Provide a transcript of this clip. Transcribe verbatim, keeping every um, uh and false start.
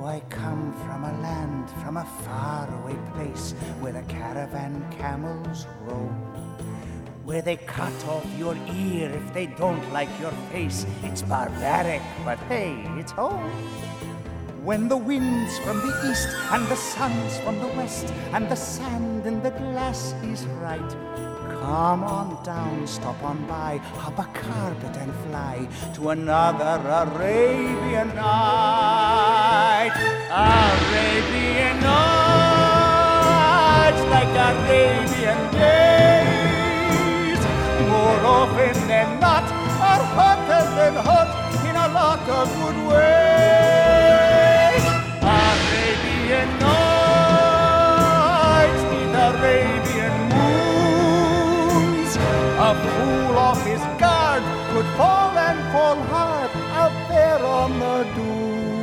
I come from a land, from a faraway place, where the caravan camels roam, where they cut off your ear if they don't like your face. It's barbaric, but hey, it's home. When the wind's from the east and the sun's from the west and the sand in the glass is right, come on down, stop on by, hop a carpet and fly to another Arabian night. Arabian nights like Arabian days, more often than not, are hotter than hot in a lot of good ways. Arabian nights need Arabian moons. A fool off his guard could fall and fall hard out there on the dunes.